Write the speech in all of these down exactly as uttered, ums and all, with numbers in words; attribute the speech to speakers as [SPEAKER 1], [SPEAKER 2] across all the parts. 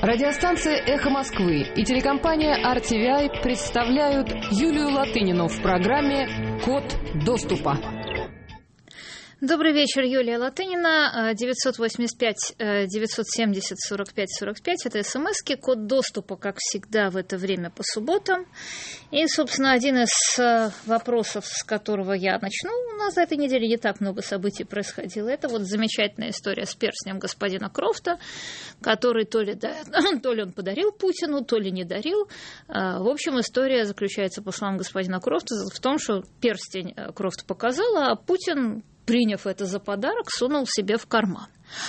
[SPEAKER 1] Радиостанция «Эхо Москвы» и телекомпания ар ти ви ай представляют Юлию Латынину в программе «Код доступа».
[SPEAKER 2] Добрый вечер, Юлия Латынина, девятьсот восемьдесят пять девятьсот семьдесят сорок пять сорок пять, это смски, код доступа, как всегда, в это время по субботам. И, собственно, один из вопросов, с которого я начну, у нас за этой неделе не так много событий происходило, это вот замечательная история с перстнем господина Крофта, который то ли, да, то ли он подарил Путину, то ли не дарил. В общем, история заключается, по словам господина Крофта, в том, что перстень Крофт показала, а Путин, приняв это за подарок, сунул себе в карман.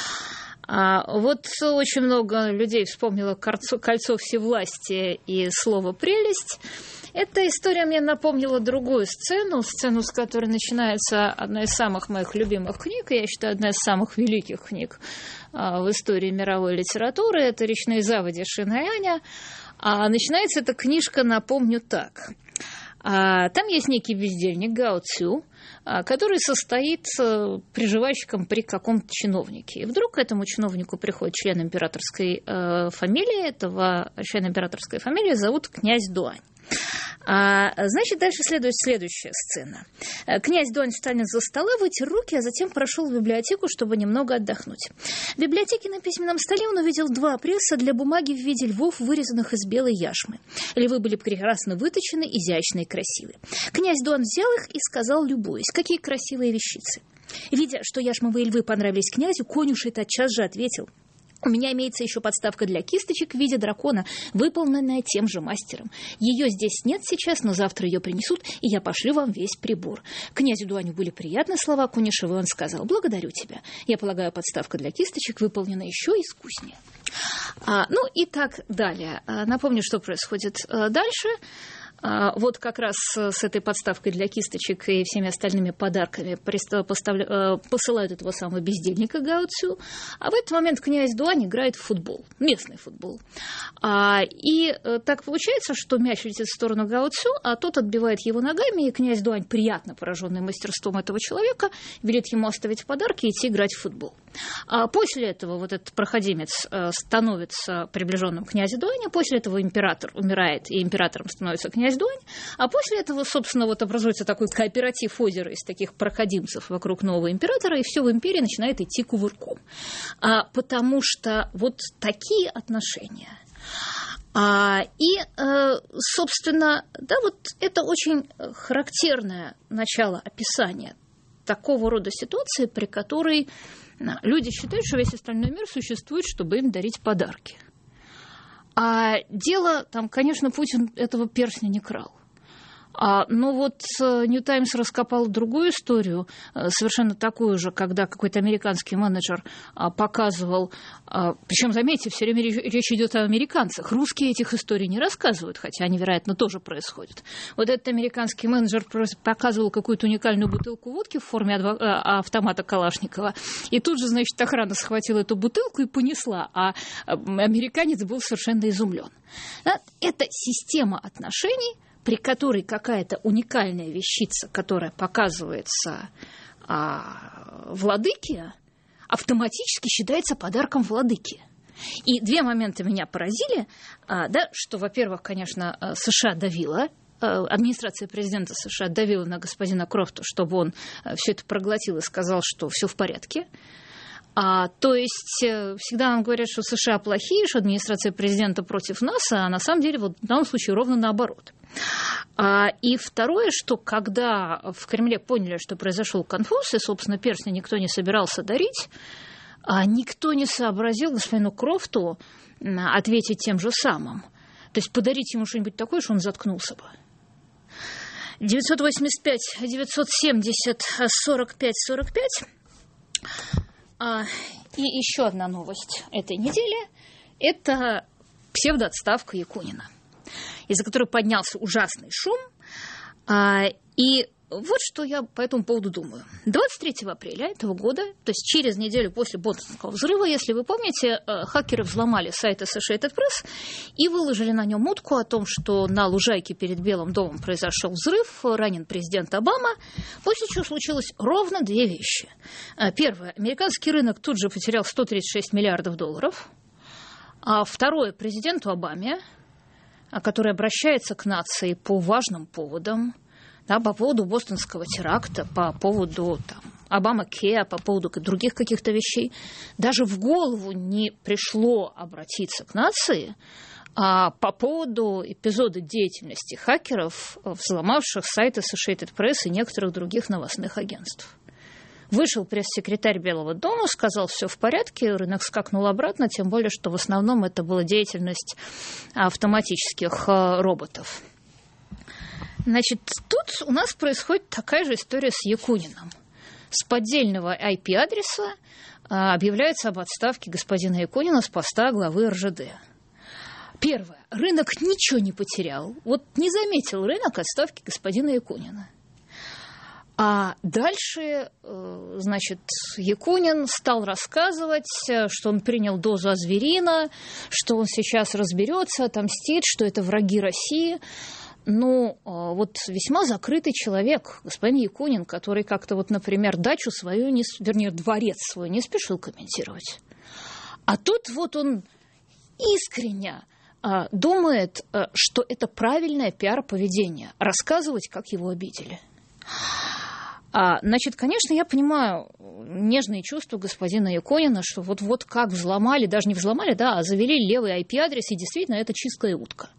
[SPEAKER 2] А вот очень много людей вспомнило кольцо, кольцо всевластия и слово «прелесть». Эта история мне напомнила другую сцену, сцену, с которой начинается одна из самых моих любимых книг, я считаю, одна из самых великих книг а, в истории мировой литературы. Это «Речные заводи» Шин и Аня. А начинается эта книжка, напомню, так. А, там есть некий бездельник Гао Цю, который состоит приживальщиком при каком-то чиновнике. И вдруг к этому чиновнику приходит член императорской э, фамилии. Этого члена императорской фамилии зовут князь Дуань. А, значит, дальше следует следующая сцена. Князь Дуань встанет за стола, вытер руки, а затем прошел в библиотеку, чтобы немного отдохнуть. В библиотеке на письменном столе он увидел два пресса для бумаги в виде львов, вырезанных из белой яшмы. Львы были прекрасно выточены, изящны и красивы. Князь Дуань взял их и сказал, любуясь, какие красивые вещицы. Видя, что яшмовые львы понравились князю, конюший тотчас же ответил: у меня имеется еще подставка для кисточек в виде дракона, выполненная тем же мастером. Ее здесь нет сейчас, но завтра ее принесут, и я пошлю вам весь прибор. Князю Дуаню были приятны слова конюшева, и он сказал: благодарю тебя. Я полагаю, подставка для кисточек выполнена еще искуснее. А, ну и так далее. А, напомню, что происходит а, дальше. Вот как раз с этой подставкой для кисточек и всеми остальными подарками посылают этого самого бездельника Гао Цю. А в этот момент князь Дуань играет в футбол, местный футбол. И так получается, что мяч летит в сторону Гао Цю, а тот отбивает его ногами, и князь Дуань, приятно пораженный мастерством этого человека, велит ему оставить подарки и идти играть в футбол. А после этого вот этот проходимец становится приближенным к князю Дуаню, после этого император умирает, и императором становится князь Дуань, а после этого, собственно, вот образуется такой кооператив озера из таких проходимцев вокруг нового императора, и все в империи начинает идти кувырком. А, потому что вот такие отношения. А, и, э, собственно, да, вот это очень характерное начало описания такого рода ситуации, при которой люди считают, что весь остальной мир существует, чтобы им дарить подарки. А дело, там, конечно, Путин этого перстня не крал. А, но вот New Times раскопал другую историю, совершенно такую же, когда какой-то американский менеджер а, показывал, а, причем, заметьте, все время речь идет о американцах, русские этих историй не рассказывают, хотя они, вероятно, тоже происходят. Вот этот американский менеджер показывал какую-то уникальную бутылку водки в форме автомата Калашникова, и тут же, значит, охрана схватила эту бутылку и понесла, а американец был совершенно изумлен. Это система отношений, при которой какая-то уникальная вещица, которая показывается а, владыке, автоматически считается подарком владыке. И две момента меня поразили, а, да, что, во-первых, конечно, США давила, администрация президента США давила на господина Крофта, чтобы он все это проглотил и сказал, что все в порядке. А, то есть всегда нам говорят, что США плохие, что администрация президента против нас, а на самом деле вот в данном случае ровно наоборот. А, и второе, что когда в Кремле поняли, что произошел конфуз, и, собственно, перстня никто не собирался дарить, а никто не сообразил господину Крофту ответить тем же самым. То есть подарить ему что-нибудь такое, что он заткнулся бы. девятьсот восемьдесят пять девятьсот семьдесят сорок пять сорок пять. А, и еще одна новость этой недели – это псевдоотставка Якунина, из-за которой поднялся ужасный шум. А, и вот что я по этому поводу думаю. двадцать третьего апреля этого года, то есть через неделю после Бостонского взрыва, если вы помните, хакеры взломали сайт Associated Press и выложили на нем утку о том, что на лужайке перед Белым домом произошел взрыв, ранен президент Обама, после чего случилось ровно две вещи. Первое. Американский рынок тут же потерял сто тридцать шесть миллиардов долларов. А второе, президенту Обаме, который обращается к нации по важным поводам, да, по поводу бостонского теракта, по поводу там, Обама-Кеа, по поводу других каких-то вещей, даже в голову не пришло обратиться к нации а по поводу эпизода деятельности хакеров, взломавших сайт Associated Press и некоторых других новостных агентств. Вышел пресс-секретарь Белого дома, сказал, все в порядке, рынок скакнул обратно, тем более, что в основном это была деятельность автоматических роботов. Значит, тут у нас происходит такая же история с Якуниным. С поддельного ай пи-адреса объявляется об отставке господина Якунина с поста главы эр жэ дэ. Первое. Рынок ничего не потерял. Вот не заметил рынок отставки господина Якунина. А дальше, значит, Якунин стал рассказывать, что он принял дозу азверина, что он сейчас разберется, отомстит, что это враги России. Ну, вот весьма закрытый человек, господин Якунин, который как-то вот, например, дачу свою, не, вернее, дворец свой не спешил комментировать. А тут вот он искренне думает, что это правильное пиар-поведение, рассказывать, как его обидели. А, значит, конечно, я понимаю нежные чувства господина Якунина, что вот-вот как взломали, даже не взломали, да, а завели левый ай пи-адрес, и действительно это чистая утка.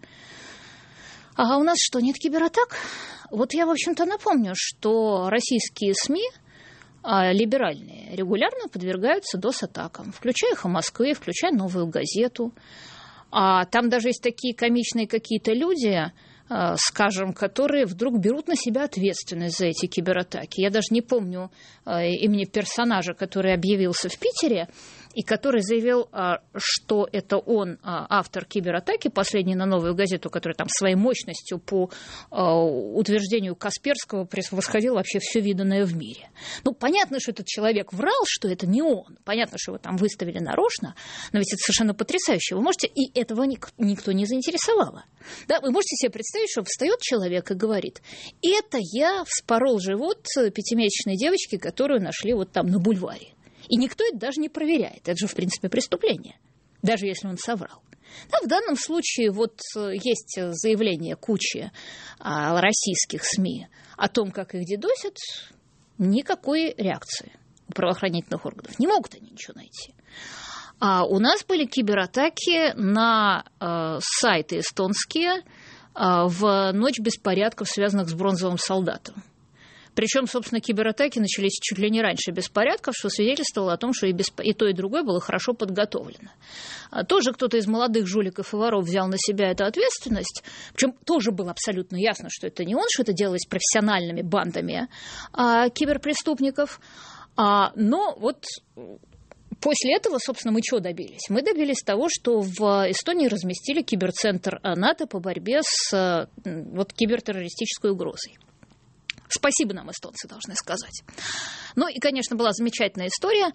[SPEAKER 2] А у нас что, нет кибератак? Вот я, в общем-то, напомню, что российские СМИ а, либеральные регулярно подвергаются дос-атакам, включая «Эхо Москвы», включая «Новую газету». А там даже есть такие комичные какие-то люди, скажем, которые вдруг берут на себя ответственность за эти кибератаки. Я даже не помню имени персонажа, который объявился в Питере и который заявил, что это он автор кибератаки, последний на «Новую газету», который там своей мощностью по утверждению Касперского превосходил вообще все виданное в мире. Ну, понятно, что этот человек врал, что это не он. Понятно, что его там выставили нарочно, но ведь это совершенно потрясающе. Вы можете, и этого никто не заинтересовало. Да, вы можете себе представить, что встает человек и говорит: это я вспорол живот пятимесячной девочки, которую нашли вот там на бульваре. И никто это даже не проверяет. Это же, в принципе, преступление, даже если он соврал. Да, в данном случае вот есть заявление кучи а, российских СМИ о том, как их дедосят, никакой реакции у правоохранительных органов. Не могут они ничего найти. А у нас были кибератаки на э, сайты эстонские э, в ночь беспорядков, связанных с бронзовым солдатом. Причем, собственно, кибератаки начались чуть ли не раньше беспорядков, что свидетельствовало о том, что и, бесп... и то, и другое было хорошо подготовлено. А тоже кто-то из молодых жуликов и воров взял на себя эту ответственность. Причем тоже было абсолютно ясно, что это не он, что это делалось профессиональными бандами а, киберпреступников. А, но вот... После этого, собственно, мы чего добились? Мы добились того, что в Эстонии разместили киберцентр НАТО по борьбе с вот, кибертеррористической угрозой. Спасибо нам, эстонцы, должны сказать. Ну и, конечно, была замечательная история,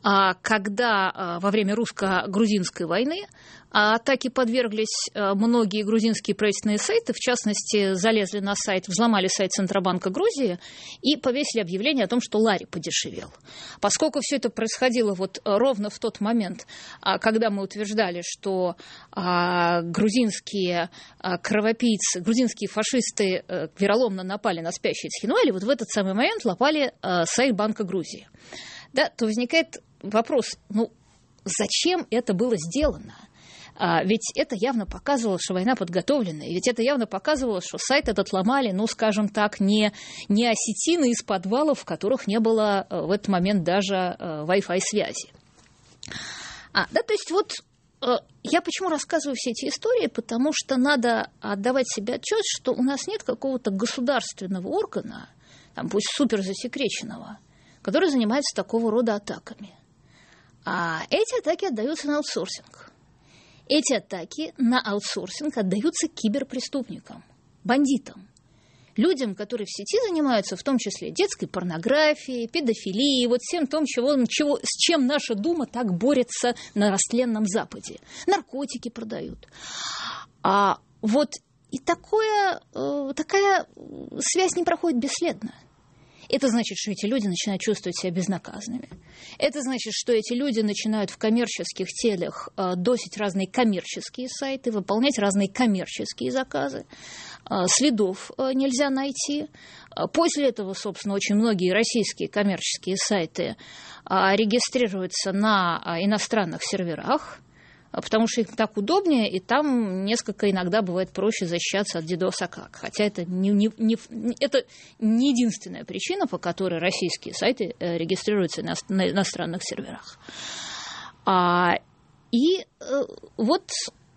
[SPEAKER 2] когда во время русско-грузинской войны атаке подверглись многие грузинские правительственные сайты, в частности, залезли на сайт, взломали сайт Центробанка Грузии и повесили объявление о том, что лари подешевел. Поскольку все это происходило вот ровно в тот момент, когда мы утверждали, что грузинские кровопийцы, грузинские фашисты вероломно напали на спящие Цхинвали, вот в этот самый момент лопали сайт Банка Грузии. Да, то возникает вопрос, ну, зачем это было сделано? А, ведь это явно показывало, что война подготовлена, и ведь это явно показывало, что сайт этот ломали, ну, скажем так, не, не осетины из подвалов, в которых не было в этот момент даже Wi-Fi связи. А, да, то есть вот я почему рассказываю все эти истории? Потому что надо отдавать себе отчет, что у нас нет какого-то государственного органа, там, пусть суперзасекреченного, который занимается такого рода атаками. А эти атаки отдаются на аутсорсинг. Эти атаки на аутсорсинг отдаются киберпреступникам, бандитам, людям, которые в сети занимаются, в том числе детской порнографией, педофилией, вот всем том, чего, чего, с чем наша Дума так борется на растленном Западе. Наркотики продают. А вот и такое, такая связь не проходит бесследно. это значит, что эти люди начинают чувствовать себя безнаказанными. Это значит, что эти люди начинают в коммерческих целях э, досить разные коммерческие сайты, выполнять разные коммерческие заказы. Э, следов э, нельзя найти. Э, после этого, собственно, очень многие российские коммерческие сайты э, регистрируются на э, иностранных серверах, потому что им так удобнее, и там несколько иногда бывает проще защищаться от дидоса как. Хотя это не, не, не, это не единственная причина, по которой российские сайты регистрируются на, на иностранных серверах. А, и э, вот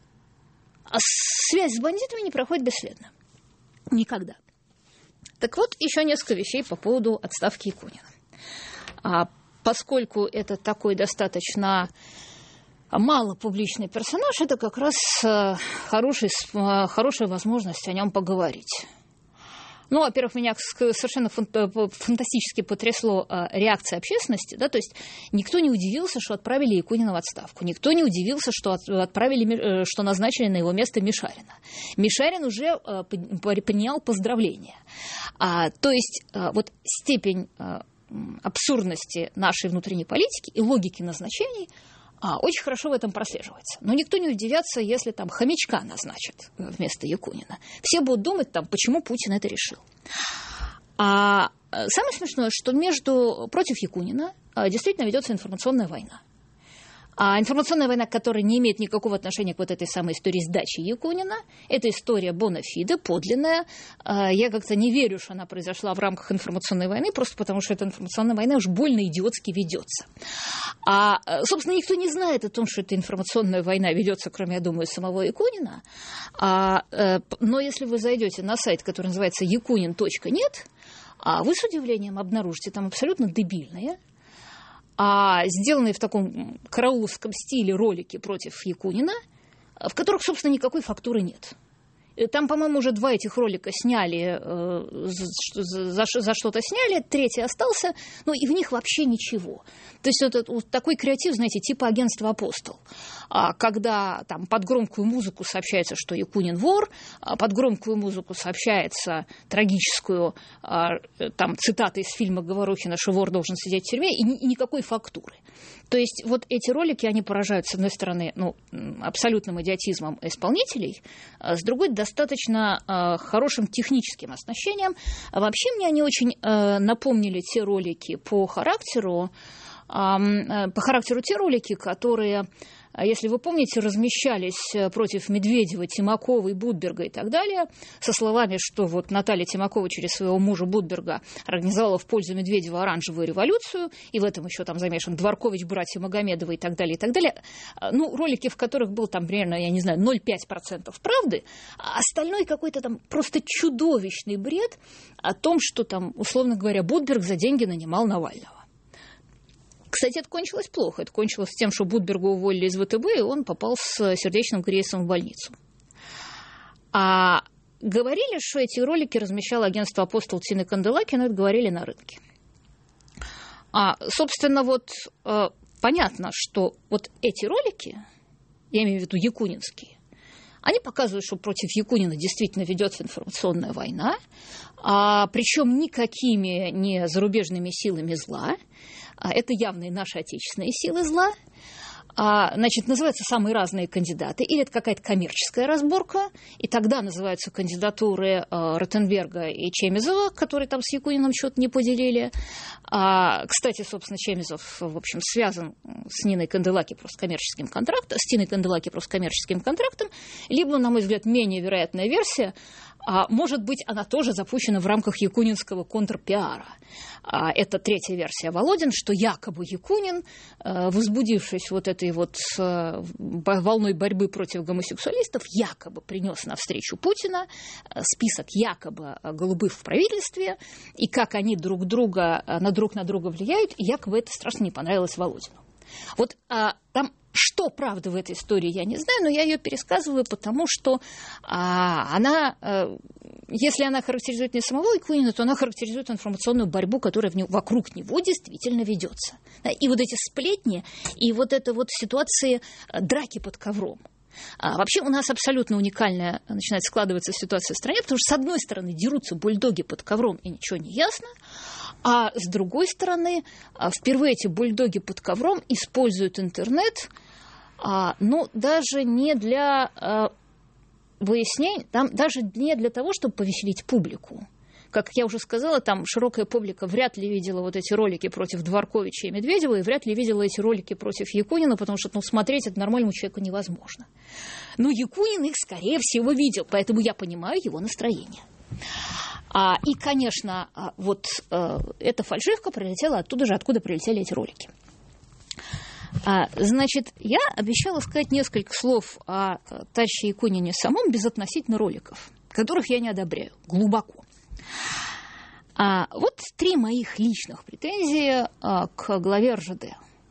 [SPEAKER 2] а связь с бандитами не проходит бесследно. Никогда. Так вот, еще несколько вещей по поводу отставки Якунина. А, поскольку это такой достаточно мало публичный персонаж, это как раз хороший, хорошая возможность о нем поговорить. Ну, во-первых, меня совершенно фантастически потрясло реакция общественности, да, то есть никто не удивился, что отправили Якунина в отставку, никто не удивился, что отправили, что назначили на его место Мишарина. Мишарин уже принял поздравления. А, то есть вот степень абсурдности нашей внутренней политики и логики назначений А, очень хорошо в этом прослеживается. Но никто не удивится, если там хомячка назначат вместо Якунина. Все будут думать, там, почему Путин это решил. А самое смешное, что между, против Якунина действительно ведется информационная война. А информационная война, которая не имеет никакого отношения к вот этой самой истории с дачей Якунина, это история бонафиде, подлинная. Я как-то не верю, что она произошла в рамках информационной войны, просто потому что эта информационная война уж больно идиотски ведется. А, собственно, никто не знает о том, что эта информационная война ведется, кроме, я думаю, самого Якунина. А, но если вы зайдете на сайт, который называется якунин точка нет, вы с удивлением обнаружите там абсолютно дебильные, а сделанные в таком карауловском стиле ролики против Якунина, в которых, собственно, никакой фактуры нет. Там, по-моему, уже два этих ролика сняли, за, за, за что-то сняли, третий остался, но и в них вообще ничего. То есть это вот такой креатив, знаете, типа агентства «Апостол». Когда там под громкую музыку сообщается, что Якунин вор, под громкую музыку сообщается трагическую там, цитату из фильма Говорухина, что вор должен сидеть в тюрьме, и, ни, и никакой фактуры. То есть вот эти ролики, они поражают, с одной стороны, ну, абсолютным идиотизмом исполнителей, а с другой, достаточно э, хорошим техническим оснащением. А вообще мне они очень э, напомнили те ролики по характеру, э, э, по характеру те ролики, которые, если вы помните, размещались против Медведева, Тимакова и Будберга и так далее, со словами, что вот Наталья Тимакова через своего мужа Будберга организовала в пользу Медведева оранжевую революцию, и в этом еще там замешан Дворкович, братья Магомедовы и так далее, и так далее. Ну, ролики, в которых был там примерно, я не знаю, ноль целых пять десятых процента правды, а остальной какой-то там просто чудовищный бред о том, что там, условно говоря, Будберг за деньги нанимал Навального. Кстати, это кончилось плохо. Это кончилось тем, что Будберга уволили из вэ тэ бэ, и он попал с сердечным кризисом в больницу. А говорили, что эти ролики размещало агентство «Апостол» Тины Канделаки, но это говорили на рынке. А, собственно, вот э, понятно, что вот эти ролики, я имею в виду якунинские, они показывают, что против Якунина действительно ведется информационная война, а, причем никакими не зарубежными силами зла. А, это явные наши отечественные силы зла. А, значит, называются самые разные кандидаты. Или это какая-то коммерческая разборка, и тогда называются кандидатуры а, Ротенберга и Чемизова, которые там с Якуниным что-то не поделили. А, кстати, собственно, Чемизов, в общем, связан с Ниной Канделаки просто коммерческим контрактом, с Тиной Канделаки просто коммерческим контрактом, либо, на мой взгляд, менее вероятная версия, а может быть, она тоже запущена в рамках якунинского контрпиара. А это третья версия Володин, что якобы Якунин, возбудившись вот этой вот волной борьбы против гомосексуалистов, якобы принес навстречу Путина список якобы голубых в правительстве, и как они друг друга, на друг на друга влияют, и якобы это страшно не понравилось Володину. Вот а, там что правда в этой истории, я не знаю, но я ее пересказываю, потому что а, она, а, если она характеризует не самого Якунина, то она характеризует информационную борьбу, которая в него, вокруг него действительно ведется. И вот эти сплетни, и вот эта вот ситуация драки под ковром. А вообще у нас абсолютно уникальная начинает складываться ситуация в стране, потому что, с одной стороны, дерутся бульдоги под ковром, и ничего не ясно, А с другой стороны, впервые эти бульдоги под ковром используют интернет, ну, даже не для выяснений, там, даже не для того, чтобы повеселить публику. Как я уже сказала, там широкая публика вряд ли видела вот эти ролики против Дворковича и Медведева, и вряд ли видела эти ролики против Якунина, потому что, ну, смотреть это нормальному человеку невозможно. Но Якунин их, скорее всего, видел, поэтому я понимаю его настроение. А, и, конечно, вот а, эта фальшивка прилетела оттуда же, откуда прилетели эти ролики. А, значит, я обещала сказать несколько слов о товарище Якунине самом безотносительно роликов, которых я не одобряю глубоко. А, вот три моих личных претензии а, к главе эр жэ дэ.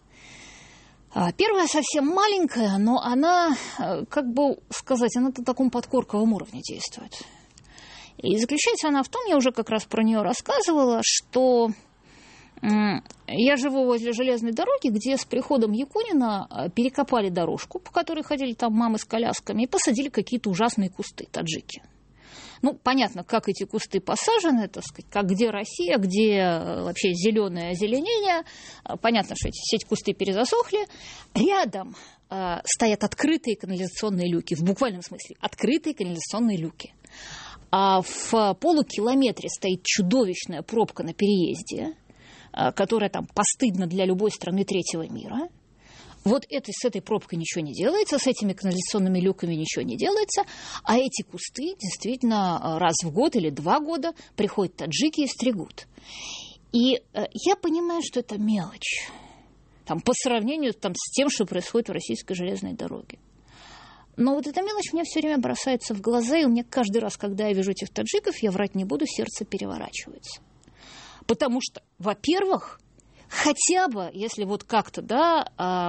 [SPEAKER 2] А, первая совсем маленькая, но она, как бы сказать, она на таком подкорковом уровне действует. И заключается она в том, я уже как раз про нее рассказывала, что м- я живу возле железной дороги, где с приходом Якунина перекопали дорожку, по которой ходили там мамы с колясками, и посадили какие-то ужасные кусты, таджики. Ну, понятно, как эти кусты посажены, так сказать, как где Россия, где вообще зеленое озеленение. Понятно, что эти, все эти кусты перезасохли. Рядом э, стоят открытые канализационные люки, в буквальном смысле, открытые канализационные люки. А в полукилометре стоит чудовищная пробка на переезде, э, которая там постыдна для любой страны третьего мира. Вот это, с этой пробкой ничего не делается, с этими канализационными люками ничего не делается, а эти кусты действительно раз в год или два года приходят таджики и стригут. И э, я понимаю, что это мелочь там, по сравнению там, с тем, что происходит в российской железной дороге. Но вот эта мелочь мне все время бросается в глаза, и у меня каждый раз, когда я вижу этих таджиков, я врать не буду, сердце переворачивается. Потому что, во-первых, хотя бы, если вот как-то, да,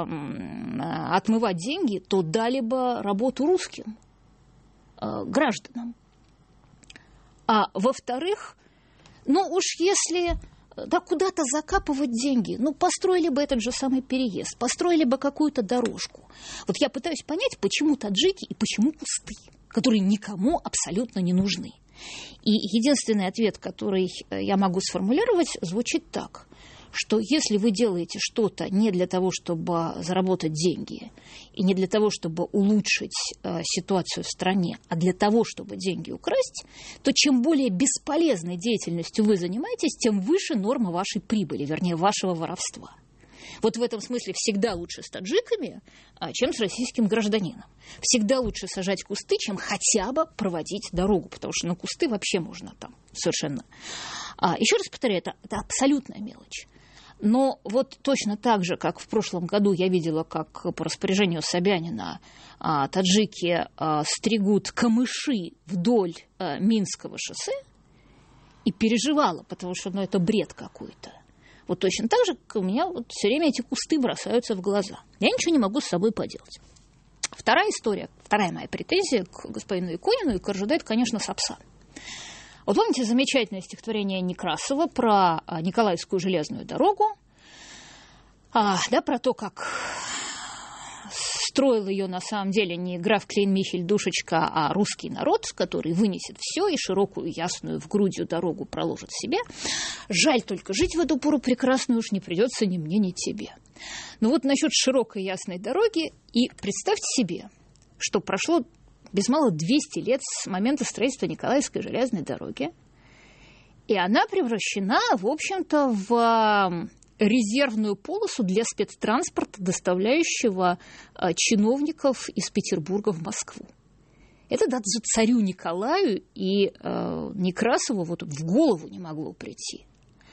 [SPEAKER 2] отмывать деньги, то дали бы работу русским гражданам. А во-вторых, ну уж если да, куда-то закапывать деньги, ну построили бы этот же самый переезд, построили бы какую-то дорожку. Вот я пытаюсь понять, почему таджики и почему кусты, которые никому абсолютно не нужны. И единственный ответ, который я могу сформулировать, звучит так, что если вы делаете что-то не для того, чтобы заработать деньги, и не для того, чтобы улучшить э, ситуацию в стране, а для того, чтобы деньги украсть, то чем более бесполезной деятельностью вы занимаетесь, тем выше норма вашей прибыли, вернее, вашего воровства. Вот в этом смысле всегда лучше с таджиками, чем с российским гражданином. Всегда лучше сажать кусты, чем хотя бы проводить дорогу, потому что на кусты вообще можно там совершенно. А, еще раз повторяю, это, это абсолютная мелочь. Но вот точно так же, как в прошлом году я видела, как по распоряжению Собянина а, таджики а, стригут камыши вдоль а, Минского шоссе, и переживала, потому что ну, это бред какой-то. Вот точно так же, как у меня вот все время эти кусты бросаются в глаза. Я ничего не могу с собой поделать. Вторая история, вторая моя претензия к господину Якунину и к эр жэ дэ, это, конечно, Сапсан. Вот помните замечательное стихотворение Некрасова про Николаевскую железную дорогу, а, да, про то, как строил ее на самом деле не граф Клейн-Михель Душечка, а русский народ, который вынесет все и широкую, ясную в грудью дорогу проложит себе. Жаль только, жить в эту пору прекрасную уж не придется ни мне, ни тебе. Но вот насчет широкой, ясной дороги, и представьте себе, что прошло без малого двести лет с момента строительства Николаевской железной дороги, и она превращена, в общем-то, в резервную полосу для спецтранспорта, доставляющего а, чиновников из Петербурга в Москву. Это даже царю Николаю и а, Некрасову вот в голову не могло прийти.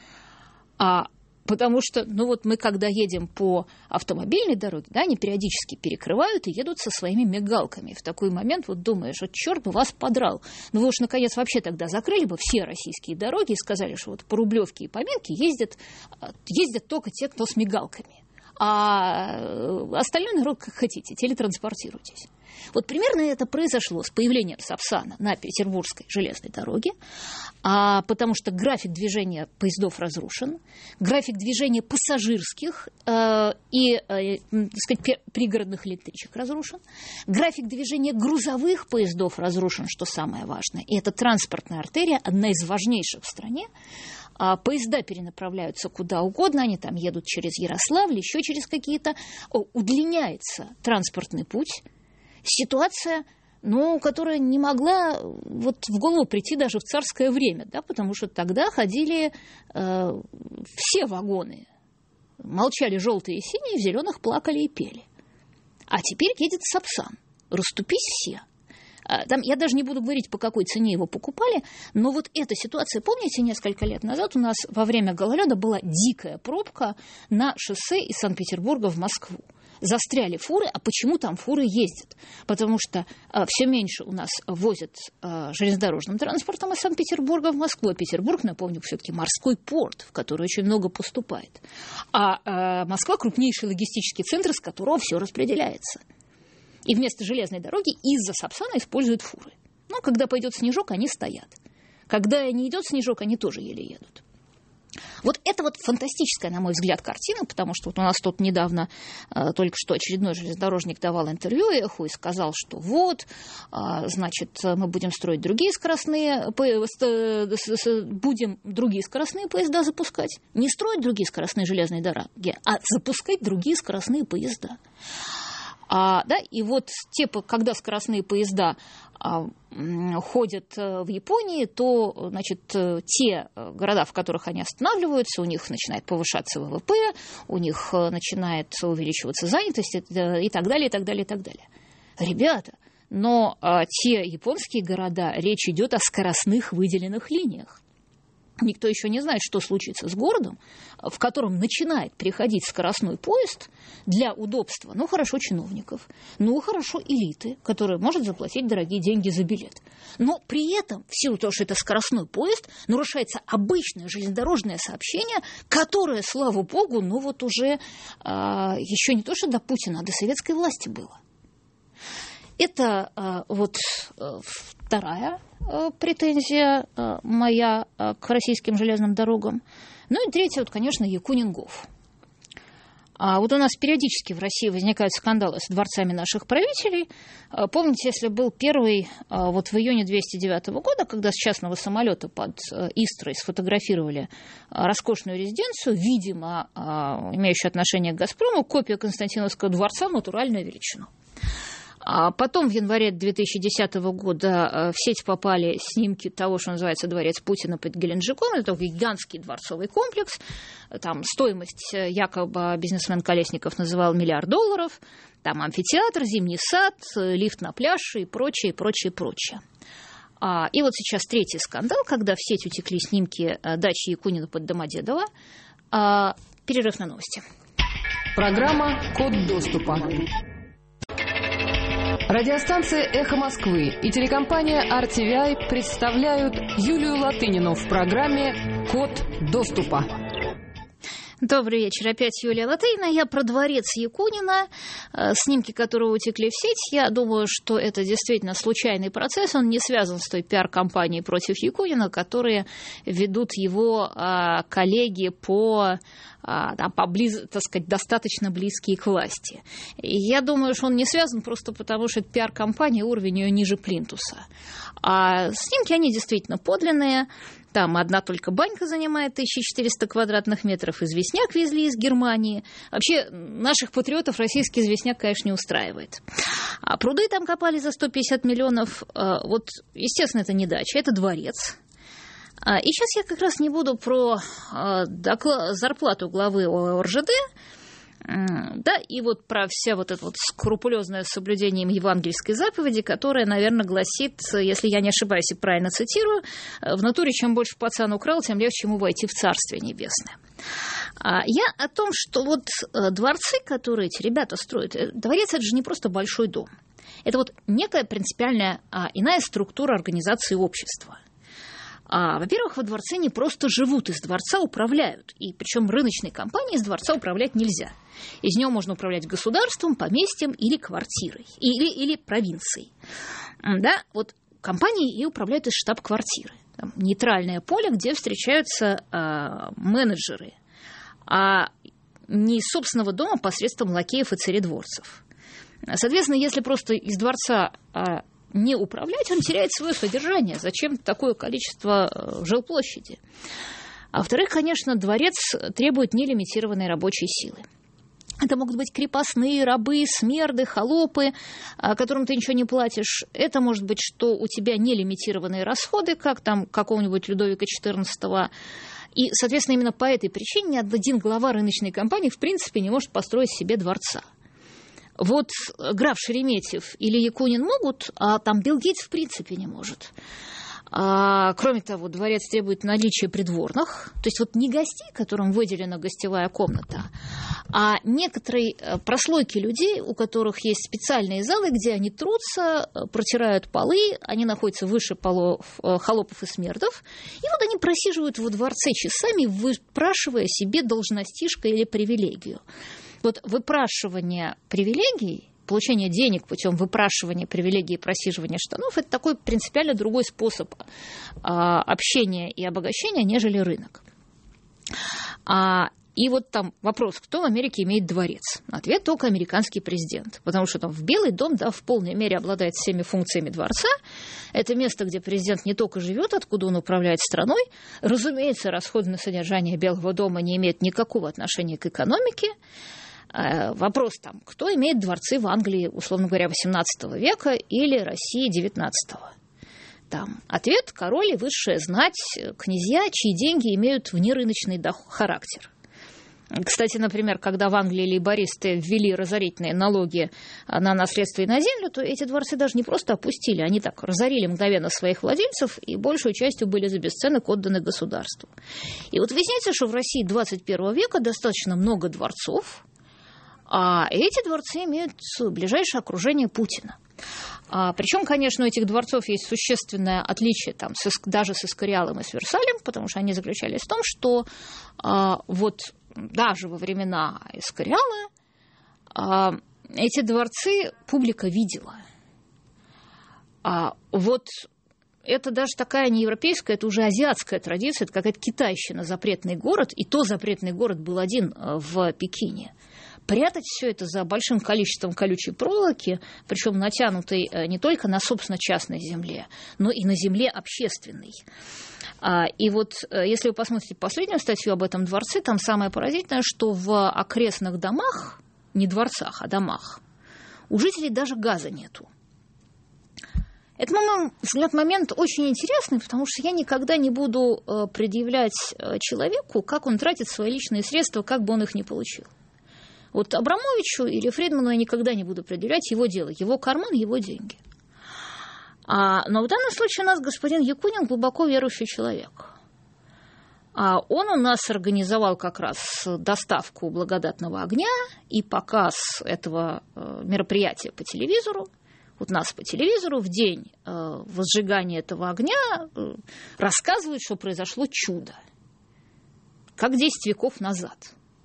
[SPEAKER 2] А потому что, ну вот мы, когда едем по автомобильной дороге, да, они периодически перекрывают и едут со своими мигалками. В такой момент вот думаешь, вот черт бы вас подрал. Ну вы уж, наконец, вообще тогда закрыли бы все российские дороги и сказали, что вот по Рублевке и по Минке ездят, ездят только те, кто с мигалками. А остальной народ, как хотите, телетранспортируйтесь. Вот примерно это произошло с появлением Сапсана на Петербургской железной дороге, а, потому что график движения поездов разрушен, график движения пассажирских э, и, э, так сказать, пригородных электричек разрушен, график движения грузовых поездов разрушен, что самое важное, и эта транспортная артерия, одна из важнейших в стране, а поезда перенаправляются куда угодно, они там едут через Ярославль, еще через какие-то... О, удлиняется транспортный путь. Ситуация, ну, которая не могла вот в голову прийти даже в царское время, да, потому что тогда ходили э, все вагоны. Молчали желтые и синие, в зеленых плакали и пели. А теперь едет Сапсан. Расступись все. Там, я даже не буду говорить, по какой цене его покупали, но вот эта ситуация, помните, несколько лет назад у нас во время гололеда была дикая пробка на шоссе из Санкт-Петербурга в Москву. Застряли фуры, а почему там фуры ездят? Потому что а, все меньше у нас возят а, железнодорожным транспортом из Санкт-Петербурга в Москву. А Петербург, напомню, все-таки морской порт, в который очень много поступает. А, а Москва крупнейший логистический центр, с которого все распределяется. И вместо железной дороги из-за Сапсана используют фуры. Ну, когда пойдет снежок, они стоят. Когда не идет снежок, они тоже еле едут. Вот это вот фантастическая, на мой взгляд, картина, потому что вот у нас тут недавно э, только что очередной железнодорожник давал интервью Эху и сказал, что вот, э, значит, мы будем строить другие скоростные поезда, будем другие скоростные поезда запускать. Не строить другие скоростные железные дороги, а запускать другие скоростные поезда. А, да, и вот те, когда скоростные поезда а, ходят в Японии, то, значит, те города, в которых они останавливаются, у них начинает повышаться ВВП, у них начинает увеличиваться занятость и так далее, и так далее, и так далее. Ребята, но а, те японские города, речь идет о скоростных выделенных линиях. Никто еще не знает, что случится с городом, в котором начинает приходить скоростной поезд для удобства, ну, хорошо, чиновников, ну, хорошо, элиты, которая может заплатить дорогие деньги за билет. Но при этом, в силу того, что это скоростной поезд, нарушается обычное железнодорожное сообщение, которое, слава богу, ну, вот уже а, еще не то, что до Путина, а до советской власти было. Это а, вот а, вторая а, претензия а, моя а, к российским железным дорогам. Ну и третья, вот, конечно, Якунин-Гоф. А вот у нас периодически в России возникают скандалы с дворцами наших правителей. А, помните, если был первый а, вот в июне двести девятого года, когда с частного самолета под а, Истрой сфотографировали а, роскошную резиденцию, видимо, а, имеющую отношение к «Газпрому», копия Константиновского дворца в натуральную величину. А потом в январе две тысячи десятого года в сеть попали снимки того, что называется дворец Путина под Геленджиком. Это гигантский дворцовый комплекс. Там стоимость якобы бизнесмен Колесников называл миллиард долларов. Там амфитеатр, зимний сад, лифт на пляж и прочее, прочее, прочее. А, и вот сейчас третий скандал, когда в сеть утекли снимки дачи Якунина под Домодедово. А, перерыв на новости.
[SPEAKER 1] Программа «Код доступа». Радиостанция «Эхо Москвы» и телекомпания ар ти ви ай представляют Юлию Латынину в программе «Код доступа».
[SPEAKER 2] Добрый вечер, опять Юлия Латынина. Я про дворец Якунина, снимки которого утекли в сеть. Я думаю, что это действительно случайный процесс, он не связан с той пиар-компанией против Якунина, которые ведут его коллеги по... Там, поблиз, так сказать, достаточно близкие к власти. И я думаю, что он не связан просто потому, что это пиар-компания, уровень ее ниже плинтуса. А снимки, они действительно подлинные. Там одна только банька занимает тысяча четыреста квадратных метров, известняк везли из Германии. Вообще, наших патриотов российский известняк, конечно, не устраивает. А пруды там копали за сто пятьдесят миллионов. Вот, естественно, это не дача, это дворец. И сейчас я как раз не буду про зарплату главы о эр жэ дэ, да, и вот про все вот это вот скрупулезное соблюдение им евангельской заповеди, которая, наверное, гласит, если я не ошибаюсь и правильно цитирую, в натуре чем больше пацан украл, тем легче ему войти в Царствие Небесное. Я о том, что вот дворцы, которые эти ребята строят, дворец – это же не просто большой дом. Это вот некая принципиальная иная структура организации общества. А, во-первых, во дворце не просто живут, из дворца управляют. И причем рыночной компанией из дворца управлять нельзя. Из него можно управлять государством, поместьем или квартирой, или, или провинцией. Да, вот компанией и управляют из штаб-квартиры. Там нейтральное поле, где встречаются а, менеджеры, а не из собственного дома посредством лакеев и царедворцев. Соответственно, если просто из дворца... А, не управлять, он теряет свое содержание. Зачем такое количество жилплощади? А во-вторых, конечно, дворец требует нелимитированной рабочей силы. Это могут быть крепостные, рабы, смерды, холопы, которым ты ничего не платишь. Это может быть, что у тебя нелимитированные расходы, как там какого-нибудь Людовика четырнадцатого. И, соответственно, именно по этой причине ни один глава рыночной компании в принципе не может построить себе дворца. Вот граф Шереметьев или Якунин могут, а там Билл Гейтс в принципе не может. А, кроме того, дворец требует наличия придворных, то есть вот не гостей, которым выделена гостевая комната, а некоторой прослойки людей, у которых есть специальные залы, где они трутся, протирают полы, они находятся выше полов холопов и смердов, и вот они просиживают во дворце часами, выпрашивая себе должностишко или привилегию. Вот выпрашивание привилегий, получение денег путем выпрашивания привилегий и просиживания штанов – это такой принципиально другой способ а, общения и обогащения, нежели рынок. А, и вот там вопрос, кто в Америке имеет дворец? Ответ – только американский президент, потому что там в Белый дом, да, в полной мере обладает всеми функциями дворца. Это место, где президент не только живет, откуда он управляет страной. Разумеется, расходы на содержание Белого дома не имеют никакого отношения к экономике. Вопрос там, кто имеет дворцы в Англии, условно говоря, восемнадцатого века или России девятнадцатого? Там ответ – король и высшая знать, князья, чьи деньги имеют внерыночный характер. Кстати, например, когда в Англии лейбористы ввели разорительные налоги на наследство и на землю, то эти дворцы даже не просто опустили, они так разорили мгновенно своих владельцев и большую частью были за бесценок отданы государству. И вот выясняется, что в России двадцать первого века достаточно много дворцов, а эти дворцы имеют ближайшее окружение Путина. А, причем, конечно, у этих дворцов есть существенное отличие там, с, даже с Эскориалом и с Версалем, потому что они заключались в том, что а, вот даже во времена Эскориала а, эти дворцы публика видела. А, вот это даже такая не европейская, это уже азиатская традиция, это какая-то китайщина, запретный город, и то запретный город был один в Пекине. Прятать все это за большим количеством колючей проволоки, причем натянутой не только на, собственно, частной земле, но и на земле общественной. И вот если вы посмотрите последнюю статью об этом дворце, там самое поразительное, что в окрестных домах, не дворцах, а домах, у жителей даже газа нету. Это, на мой взгляд, момент очень интересный, потому что я никогда не буду предъявлять человеку, как он тратит свои личные средства, как бы он их ни получил. Вот Абрамовичу или Фридману я никогда не буду предъявлять его дело, его карман, его деньги. А, но в данном случае у нас господин Якунин глубоко верующий человек. А он у нас организовал как раз доставку благодатного огня и показ этого мероприятия по телевизору. Вот нас по телевизору в день возжигания этого огня рассказывают, что произошло чудо, как десять веков назад.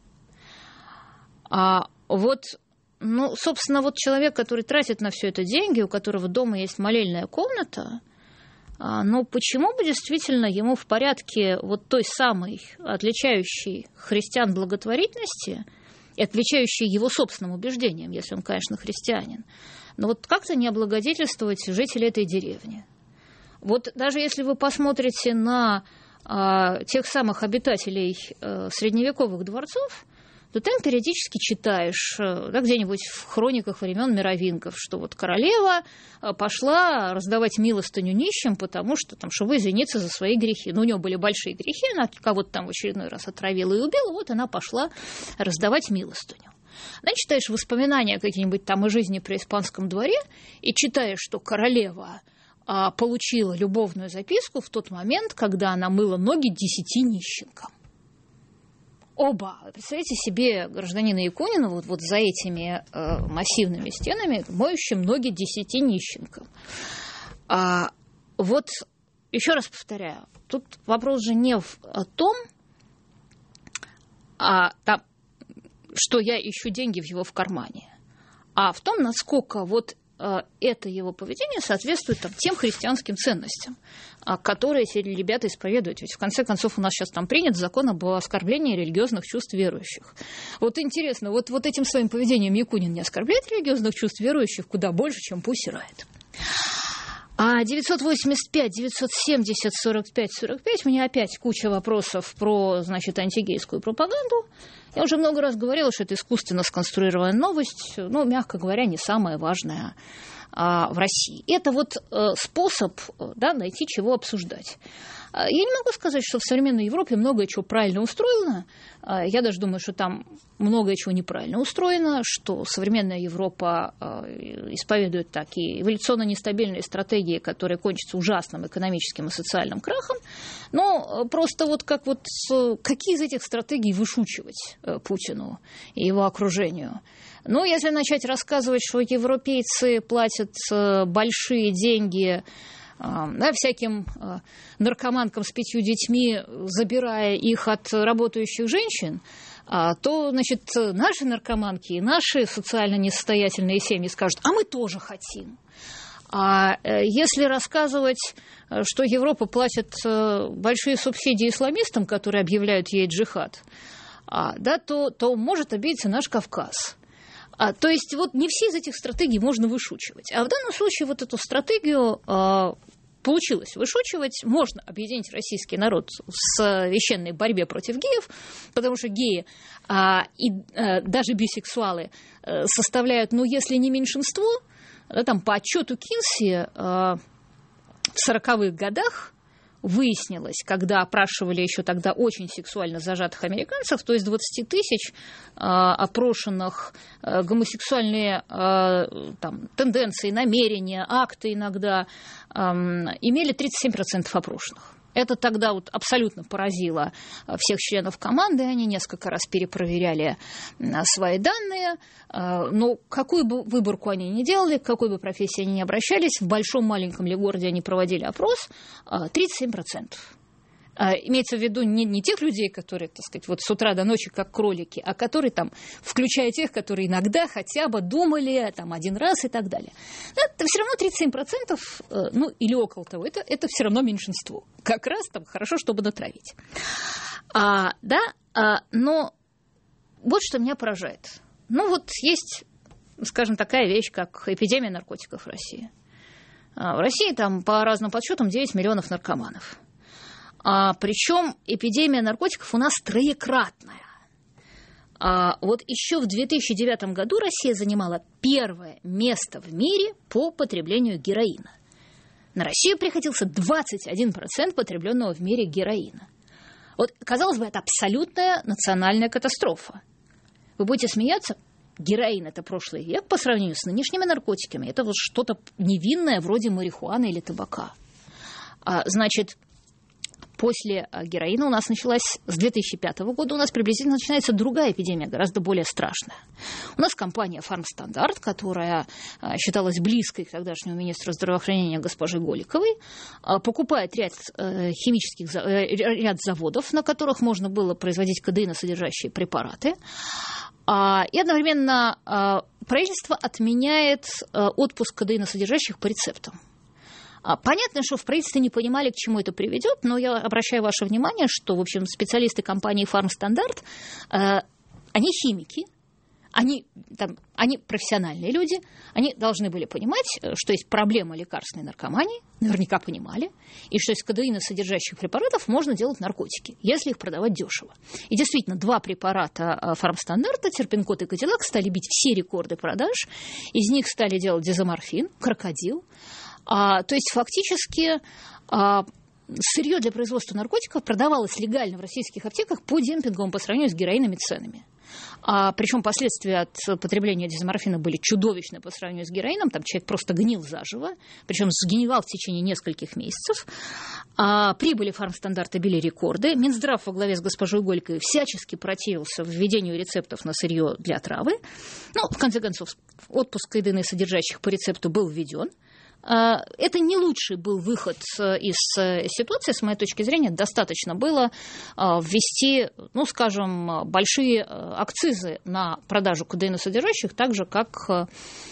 [SPEAKER 2] А вот, ну, собственно, вот человек, который тратит на все это деньги, у которого дома есть молельная комната, ну, почему бы действительно ему в порядке вот той самой отличающей христиан благотворительности и отличающей его собственным убеждениям, если он, конечно, христианин, но вот как-то не облагодетельствовать жителей этой деревни? Вот даже если вы посмотрите на а, тех самых обитателей а, средневековых дворцов, то ты периодически читаешь, да, где-нибудь в хрониках времен мировингов, что вот королева пошла раздавать милостыню нищим, потому что, там, чтобы извиниться за свои грехи. Ну, у нее были большие грехи, она кого-то там в очередной раз отравила и убила, вот она пошла раздавать милостыню. Она читаешь воспоминания какие-нибудь там о жизни при испанском дворе и читаешь, что королева а, получила любовную записку в тот момент, когда она мыла ноги десяти нищенкам. Оба. Представляете себе гражданина Якунина вот, вот за этими э, массивными стенами, моющим ноги десяти нищенкам. А, вот, еще раз повторяю, тут вопрос же не в том, а, там, что я ищу деньги в его в кармане, а в том, насколько вот э, это его поведение соответствует там, тем христианским ценностям, которые эти ребята исповедуют. Ведь в конце концов у нас сейчас там принят закон об оскорблении религиозных чувств верующих. Вот интересно, вот, вот этим своим поведением Якунин не оскорбляет религиозных чувств верующих куда больше, чем Пусси Райт. А девятьсот восемьдесят пять девятьсот семьдесят сорок пять сорок пять, у меня опять куча вопросов про, значит, антигейскую пропаганду. Я уже много раз говорила, что это искусственно сконструированная новость, ну, мягко говоря, не самая важная а, в России. Это вот а, способ, да, найти чего обсуждать. Я не могу сказать, что в современной Европе многое чего правильно устроено. Я даже думаю, что там многое чего неправильно устроено, что современная Европа исповедует такие эволюционно нестабильные стратегии, которые кончатся ужасным экономическим и социальным крахом. Но просто вот как вот какие из этих стратегий вышучивать Путину и его окружению? Ну, если начать рассказывать, что европейцы платят большие деньги, да, всяким наркоманкам с пятью детьми, забирая их от работающих женщин, то, значит, наши наркоманки и наши социально несостоятельные семьи скажут: а мы тоже хотим. А если рассказывать, что Европа платит большие субсидии исламистам, которые объявляют ей джихад, да, то, то может обидеться наш Кавказ. А, то есть вот не все из этих стратегий можно вышучивать. А в данном случае вот эту стратегию а, получилось вышучивать. Можно объединить российский народ в священной борьбе против геев, потому что геи а, и а, даже бисексуалы а, составляют, ну, если не меньшинство, да, там по отчету Кинси а, в сороковых годах выяснилось, когда опрашивали еще тогда очень сексуально зажатых американцев, то из двадцати тысяч э, опрошенных э, гомосексуальные э, там, тенденции, намерения, акты иногда э, имели тридцать семь процентов опрошенных. Это тогда вот абсолютно поразило всех членов команды, они несколько раз перепроверяли свои данные, но какую бы выборку они ни делали, к какой бы профессии они ни обращались, в большом, маленьком ли городе они проводили опрос, тридцать семь процентов. Имеется в виду не, не тех людей, которые, так сказать, вот с утра до ночи как кролики, а которые там, включая тех, которые иногда хотя бы думали там один раз и так далее. Это все равно тридцать семь процентов, ну или около того, это, это все равно меньшинство. Как раз там хорошо, чтобы натравить. А, да, а, но вот что меня поражает. Ну вот есть, скажем, такая вещь, как эпидемия наркотиков в России. А в России там по разным подсчетам девять миллионов наркоманов. А, причем эпидемия наркотиков у нас троекратная. А, вот еще в две тысячи девятом году Россия занимала первое место в мире по потреблению героина. На Россию приходился двадцать один процент потребленного в мире героина. Вот, казалось бы, это абсолютная национальная катастрофа. Вы будете смеяться? Героин – это прошлый век по сравнению с нынешними наркотиками. Это вот что-то невинное вроде марихуаны или табака. А, значит, после героина у нас началась, с две тысячи пятого года у нас приблизительно начинается другая эпидемия, гораздо более страшная. У нас компания «Фармстандарт», которая считалась близкой к тогдашнему министру здравоохранения госпоже Голиковой, покупает ряд химических ряд заводов, на которых можно было производить кодеиносодержащие препараты. И одновременно правительство отменяет отпуск кодеиносодержащих по рецептам. Понятно, что в правительстве не понимали, к чему это приведет, но я обращаю ваше внимание, что, в общем, специалисты компании «Фармстандарт», э, они химики, они, там, они профессиональные люди, они должны были понимать, что есть проблема лекарственной наркомании, наверняка понимали, и что из кодеиносодержащих препаратов можно делать наркотики, если их продавать дешево. И действительно, два препарата «Фармстандарта», терпинкод и кадиллак, стали бить все рекорды продаж, из них стали делать дезоморфин, крокодил. А, то есть фактически а, сырье для производства наркотиков продавалось легально в российских аптеках по демпинговым по сравнению с героиновыми ценами. А, причем последствия от потребления дезоморфина были чудовищны по сравнению с героином. Там человек просто гнил заживо, причем сгнивал в течение нескольких месяцев. А, прибыли «Фармстандарта» били рекорды. Минздрав во главе с госпожой Голиковой всячески противился введению рецептов на сырье для отравы. Ну, в конце концов, отпуск кодеиносодержащих по рецепту был введен. Это не лучший был выход из ситуации, с моей точки зрения. Достаточно было ввести, ну, скажем, большие акцизы на продажу кодеиносодержащих, так же, как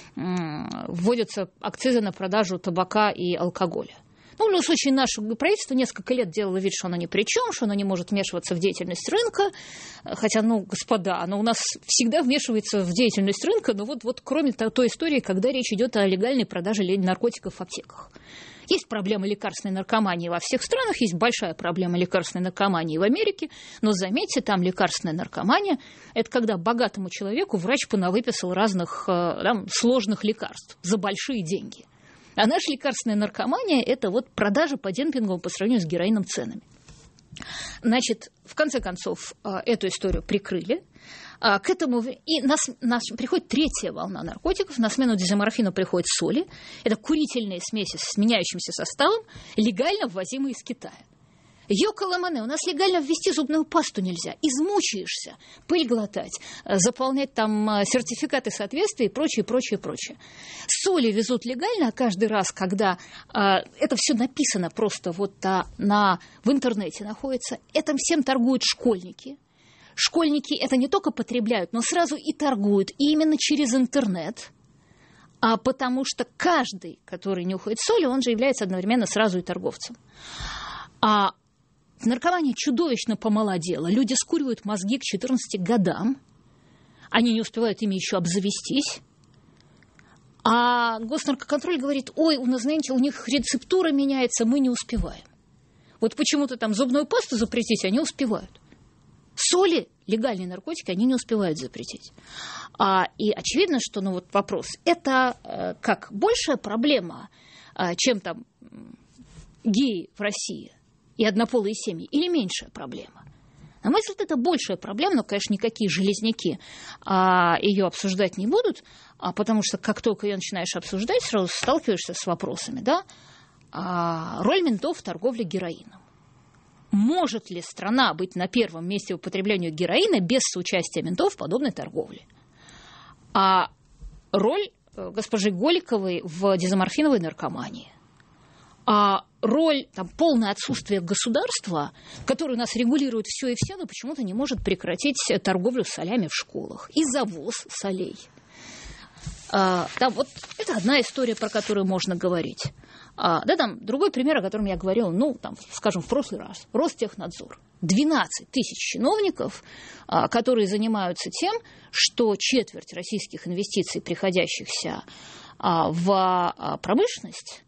[SPEAKER 2] вводятся акцизы на продажу табака и алкоголя. Ну, в любом случае, наше правительство несколько лет делало вид, что оно ни при чем, что оно не может вмешиваться в деятельность рынка. Хотя, ну, господа, оно у нас всегда вмешивается в деятельность рынка, но вот, вот кроме той истории, когда речь идет о легальной продаже наркотиков в аптеках. Есть проблема лекарственной наркомании во всех странах, есть большая проблема лекарственной наркомании в Америке, но заметьте, там лекарственная наркомания – это когда богатому человеку врач понавыписал разных там, сложных лекарств за большие деньги. А наша лекарственная наркомания – это вот продажа по демпингу по сравнению с героином ценами. Значит, в конце концов, эту историю прикрыли. К этому и нас, нас приходит третья волна наркотиков. На смену дезоморфину приходят соли. Это курительные смеси с меняющимся составом, легально ввозимые из Китая. Йоколамане, у нас легально ввести зубную пасту нельзя. Измучаешься, пыль глотать, заполнять там сертификаты соответствия и прочее, прочее, прочее. Соли везут легально, а каждый раз, когда а, это все написано просто вот а, на, в интернете находится, этим всем торгуют школьники. Школьники это не только потребляют, но сразу и торгуют, и именно через интернет. А потому что каждый, который нюхает соль, он же является одновременно сразу и торговцем. А наркомания чудовищно помолодела. Люди скуривают мозги к четырнадцати годам. Они не успевают ими еще обзавестись. А госнаркоконтроль говорит, ой, у нас, знаете, у них рецептура меняется, мы не успеваем. Вот почему-то там зубную пасту запретить они успевают. Соли, легальные наркотики, они не успевают запретить. А, и очевидно, что ну, вот вопрос, это э, как большая проблема, э, чем там геи в России и однополые семьи, или меньшая проблема? На мой взгляд, это большая проблема, но, конечно, никакие железняки а, ее обсуждать не будут, а, потому что как только ее начинаешь обсуждать, сразу сталкиваешься с вопросами, да? А, роль ментов в торговле героином. Может ли страна быть на первом месте в употреблении героина без соучастия ментов в подобной торговле? А роль госпожи Голиковой в дезоморфиновой наркомании? А роль, там, полное отсутствие государства, которое у нас регулирует все и все, но почему-то не может прекратить торговлю солями в школах и завоз солей. А, да, вот это одна история, про которую можно говорить. А, да, там другой пример, о котором я говорила, ну, там, скажем, в прошлый раз. Ростехнадзор. двенадцать тысяч чиновников, а, которые занимаются тем, что четверть российских инвестиций, приходящихся а, в а, промышленность,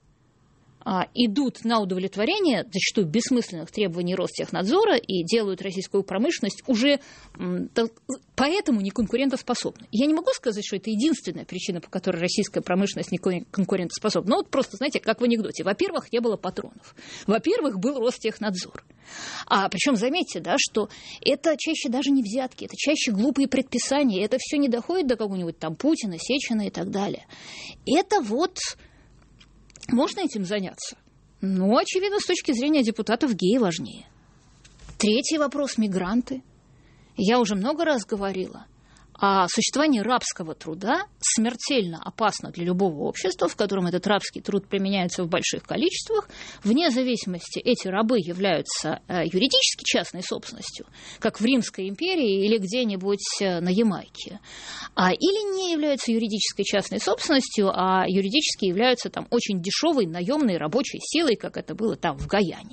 [SPEAKER 2] идут на удовлетворение зачастую бессмысленных требований Ростехнадзора и делают российскую промышленность уже поэтому не конкурентоспособной. Я не могу сказать, что это единственная причина, по которой российская промышленность не конкурентоспособна. Но вот просто, знаете, как в анекдоте. Во-первых, не было патронов. Во-первых, был Ростехнадзор. А причем заметьте, да, что это чаще даже не взятки, это чаще глупые предписания. Это все не доходит до какого-нибудь там Путина, Сечина и так далее. Это вот... Можно этим заняться? Ну, очевидно, с точки зрения депутатов геи важнее. Третий вопрос – мигранты. Я уже много раз говорила о существовании рабского труда смертельно опасно для любого общества, в котором этот рабский труд применяется в больших количествах. Вне зависимости, эти рабы являются юридически частной собственностью, как в Римской империи или где-нибудь на Ямайке, а, или не являются юридической частной собственностью, а юридически являются там очень дешевой наемной рабочей силой, как это было там в Гаяне.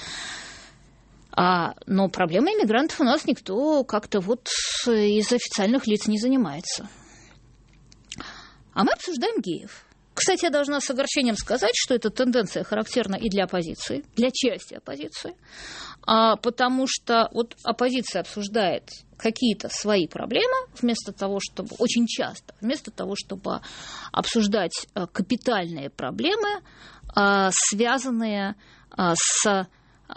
[SPEAKER 2] А, но проблемой мигрантов у нас никто как-то вот из официальных лиц не занимается. А мы обсуждаем геев. Кстати, я должна с огорчением сказать, что эта тенденция характерна и для оппозиции, для части оппозиции, а, потому что вот оппозиция обсуждает какие-то свои проблемы, вместо того, чтобы, очень часто, вместо того, чтобы обсуждать а, капитальные проблемы, а, связанные а, с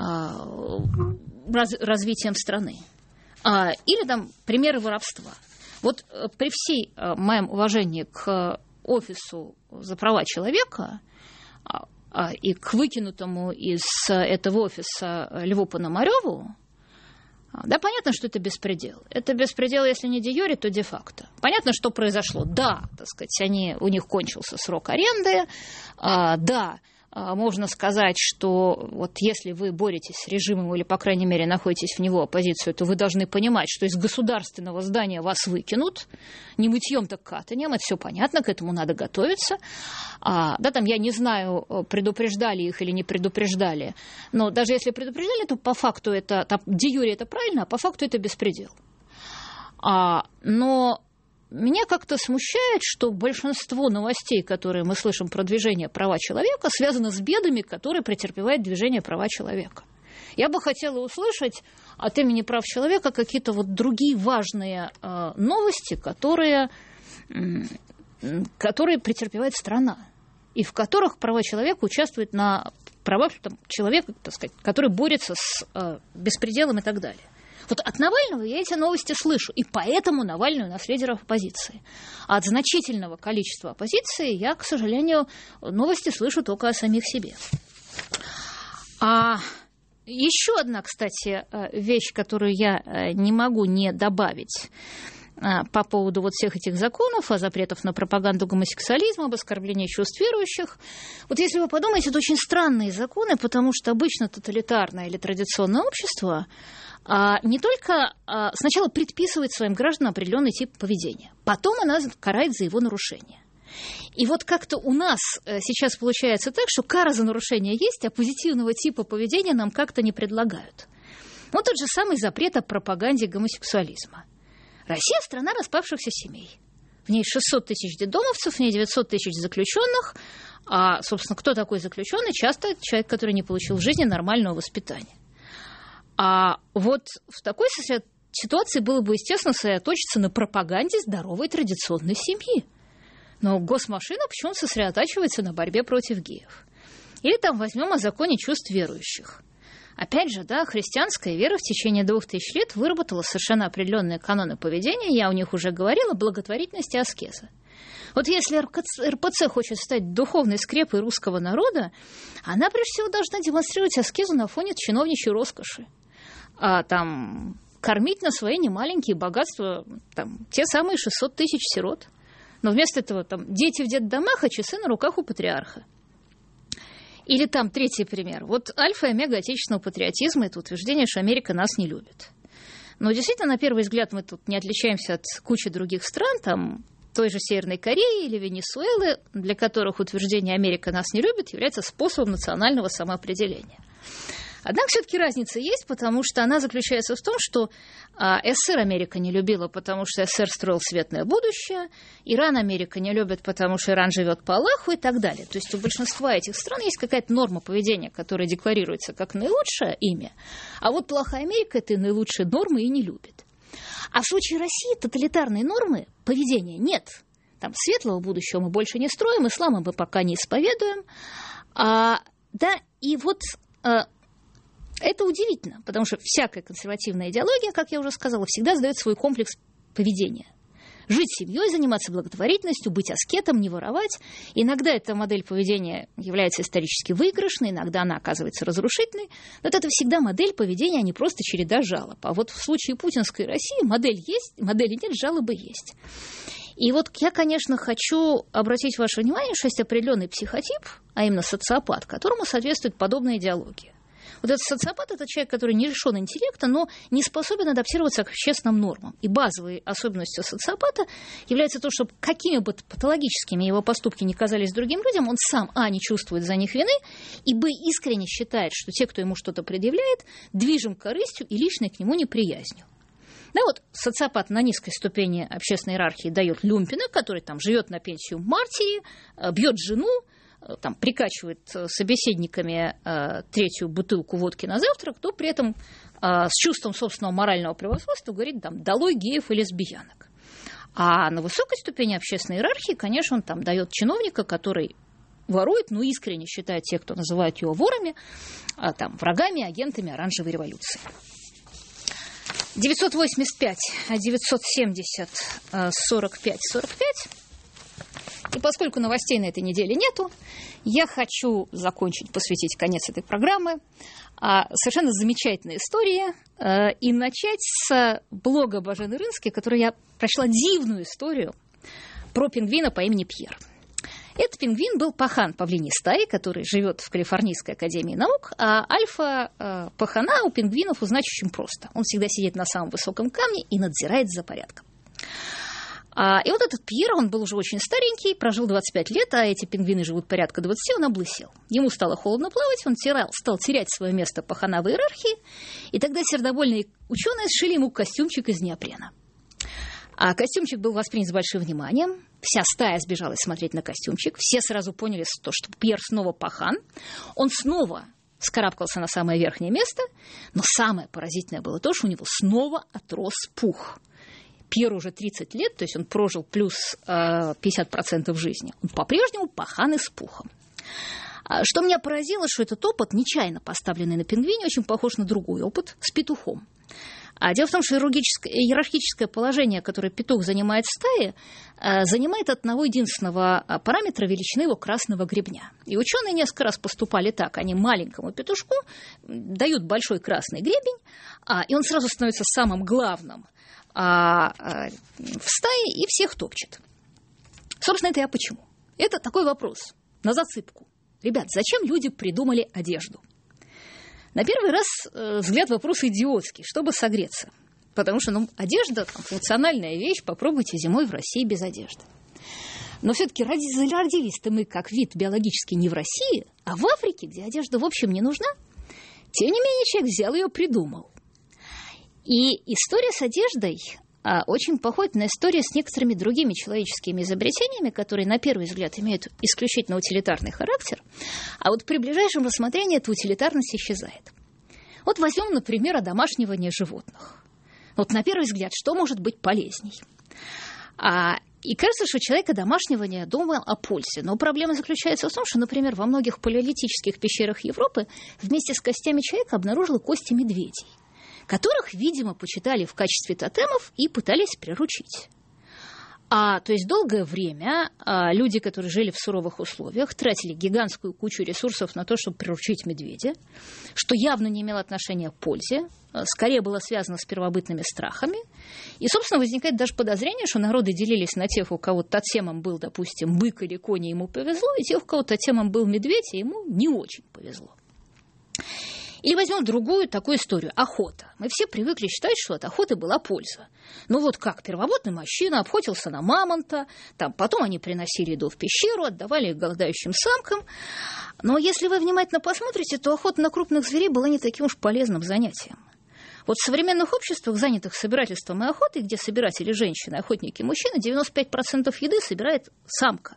[SPEAKER 2] Раз, развитием страны. А, или там примеры воровства. Вот при всей а, моем уважении к офису за права человека а, а, и к выкинутому из этого офиса Льву Пономарёву, а, да, понятно, что это беспредел. Это беспредел, если не де юре, то де факто. Понятно, что произошло. Да, так сказать, они, у них кончился срок аренды, а, да, можно сказать, что вот если вы боретесь с режимом или, по крайней мере, находитесь в него оппозицию, то вы должны понимать, что из государственного здания вас выкинут. Не мытьем, так катаньем. Это все понятно, к этому надо готовиться. А, да, там, я не знаю, предупреждали их или не предупреждали. Но даже если предупреждали, то по факту это, там, де юре это правильно, а по факту это беспредел. А, но меня как-то смущает, что большинство новостей, которые мы слышим про движение права человека, связано с бедами, которые претерпевает движение права человека. Я бы хотела услышать от имени прав человека какие-то вот другие важные э, новости, которые, э, которые претерпевает страна, и в которых права человека участвуют на правах там, человека, так сказать, который борется с э, беспределом и так далее. Вот от Навального я эти новости слышу, и поэтому Навальный у нас лидер оппозиции. А от значительного количества оппозиции я, к сожалению, новости слышу только о самих себе. А еще одна, кстати, вещь, которую я не могу не добавить по поводу вот всех этих законов, о запретах на пропаганду гомосексуализма, об оскорблении чувств верующих. Вот если вы подумаете, это очень странные законы, потому что обычно тоталитарное или традиционное общество не только сначала предписывает своим гражданам определенный тип поведения, потом она карает за его нарушение. И вот как-то у нас сейчас получается так, что кара за нарушение есть, а позитивного типа поведения нам как-то не предлагают. Вот тот же самый запрет о пропаганде гомосексуализма. Россия – страна распавшихся семей. В ней шестьсот тысяч детдомовцев, в ней девятьсот тысяч заключенных. А, собственно, кто такой заключенный? Часто человек, который не получил в жизни нормального воспитания. А вот в такой ситуации было бы, естественно, сосредоточиться на пропаганде здоровой традиционной семьи. Но госмашина почему-то сосредотачивается на борьбе против геев. Или там возьмем о законе чувств верующих. Опять же, да, христианская вера в течение двух тысяч лет выработала совершенно определенные каноны поведения. Я о них уже говорила, благотворительность и аскеза. Вот если эр пэ цэ хочет стать духовной скрепой русского народа, она, прежде всего, должна демонстрировать аскезу на фоне чиновничьей роскоши. А там кормить на свои немаленькие богатства там, те самые шестьсот тысяч сирот. Но вместо этого там дети в детдомах, а часы на руках у патриарха. Или там третий пример. Вот альфа и омега отечественного патриотизма – это утверждение, что Америка нас не любит. Но действительно, на первый взгляд, мы тут не отличаемся от кучи других стран, там той же Северной Кореи или Венесуэлы, для которых утверждение «Америка нас не любит» является способом национального самоопределения. Однако все-таки разница есть, потому что она заключается в том, что а, СССР Америка не любила, потому что СССР строил светлое будущее, Иран Америка не любит, потому что Иран живет по Аллаху и так далее. То есть у большинства этих стран есть какая-то норма поведения, которая декларируется как наилучшее имя, а вот плохая Америка этой наилучшей нормы и не любит. А в случае России тоталитарной нормы поведения нет. Там светлого будущего мы больше не строим, ислама мы пока не исповедуем. А, да, и вот... А, это удивительно, потому что всякая консервативная идеология, как я уже сказала, всегда задает свой комплекс поведения. Жить семьей, заниматься благотворительностью, быть аскетом, не воровать. Иногда эта модель поведения является исторически выигрышной, иногда она оказывается разрушительной. Но это всегда модель поведения, а не просто череда жалоб. А вот в случае путинской России модель есть, модели нет, жалобы есть. И вот я, конечно, хочу обратить ваше внимание, что есть определенный психотип, а именно социопат, которому соответствует подобная идеология. Вот этот социопат – это человек, который не лишен интеллекта, но не способен адаптироваться к общественным нормам. И базовой особенностью социопата является то, что какими бы патологическими его поступки ни казались другим людям, он сам, а, не чувствует за них вины, и, б, искренне считает, что те, кто ему что-то предъявляет, движим корыстью и личной к нему неприязнью. Да, вот социопат на низкой ступени общественной иерархии дает люмпина, который там живет на пенсию матери, бьет жену, там, прикачивает собеседниками э, третью бутылку водки на завтрак, то при этом э, с чувством собственного морального превосходства говорит, там, долой геев и лесбиянок. А на высокой ступени общественной иерархии, конечно, он там дает чиновника, который ворует, но искренне считает тех, кто называют его ворами, э, там, врагами, агентами оранжевой революции. девятьсот восемьдесят пять девятьсот семьдесят сорок пять сорок пять. И поскольку новостей на этой неделе нету, я хочу закончить, посвятить конец этой программы совершенно замечательной истории и начать с блога Божены Рынски, который я прочла дивную историю про пингвина по имени Пьер. Этот пингвин был пахан павлиньей стаи, который живет в Калифорнийской академии наук, а альфа пахана у пингвинов узнать очень просто. Он всегда сидит на самом высоком камне и надзирает за порядком. И вот этот Пьер, он был уже очень старенький, прожил двадцать пять лет, а эти пингвины живут порядка двадцать, он облысел. Ему стало холодно плавать, он терял, стал терять свое место пахана в иерархии, и тогда сердобольные ученые сшили ему костюмчик из неопрена. А костюмчик был воспринят с большим вниманием. Вся стая сбежалась смотреть на костюмчик. Все сразу поняли, что Пьер снова пахан. Он снова вскарабкался на самое верхнее место. Но самое поразительное было то, что у него снова отрос пух. Пьеру уже тридцать лет, то есть он прожил плюс э, пятьдесят процентов жизни. Он по-прежнему пахан и с пухом. Что меня поразило, что этот опыт, нечаянно поставленный на пингвине, очень похож на другой опыт с петухом. А дело в том, что иерархическое положение, которое петух занимает в стае, занимает одного единственного параметра величины его красного гребня. И ученые несколько раз поступали так. Они маленькому петушку дают большой красный гребень, и он сразу становится самым главным в стае и всех топчет. Собственно, это я почему? Это такой вопрос на засыпку. Ребят, зачем люди придумали одежду? На первый раз э, взгляд вопрос идиотский, чтобы согреться. Потому что ну, одежда там, функциональная вещь, попробуйте зимой в России без одежды. Но все-таки родились-то мы как вид биологически не в России, а в Африке, где одежда в общем не нужна. Тем не менее, человек взял ее, придумал. И история с одеждой а, очень походит на историю с некоторыми другими человеческими изобретениями, которые на первый взгляд имеют исключительно утилитарный характер, а вот при ближайшем рассмотрении эта утилитарность исчезает. Вот возьмем, например, одомашнивание животных. Вот на первый взгляд, что может быть полезней? А, и кажется, что человек одомашнивания думал о пользе. Но проблема заключается в том, что, например, во многих палеолитических пещерах Европы вместе с костями человека обнаружили кости медведей, которых, видимо, почитали в качестве тотемов и пытались приручить. А, то есть долгое время а, люди, которые жили в суровых условиях, тратили гигантскую кучу ресурсов на то, чтобы приручить медведя, что явно не имело отношения к пользе, а, скорее было связано с первобытными страхами. И, собственно, возникает даже подозрение, что народы делились на тех, у кого тотемом был, допустим, бык или конь, и ему повезло, и тех, у кого тотемом был медведь, и ему не очень повезло. Или возьмем другую такую историю – охота. Мы все привыкли считать, что от охоты была польза. Ну вот как, первобытный мужчина охотился на мамонта, там, потом они приносили еду в пещеру, отдавали их голодающим самкам. Но если вы внимательно посмотрите, то охота на крупных зверей была не таким уж полезным занятием. Вот в современных обществах, занятых собирательством и охотой, где собиратели женщины, охотники мужчины, девяносто пять процентов еды собирает самка.